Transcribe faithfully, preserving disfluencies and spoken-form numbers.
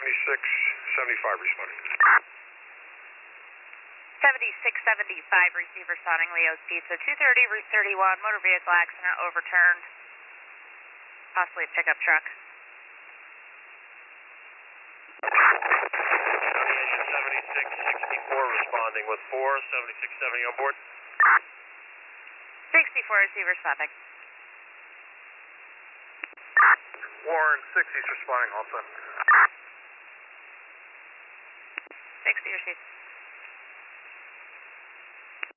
seventy-six seventy-five responding. seventy-six seventy-five, receiver sounding Leo's Pizza, two thirty, Route thirty-one, motor vehicle accident overturned, possibly a pickup truck. Aviation seventy-six sixty-four responding with four, seventy-six seventy on board. sixty-four, receiver stopping. Warren sixty's responding also.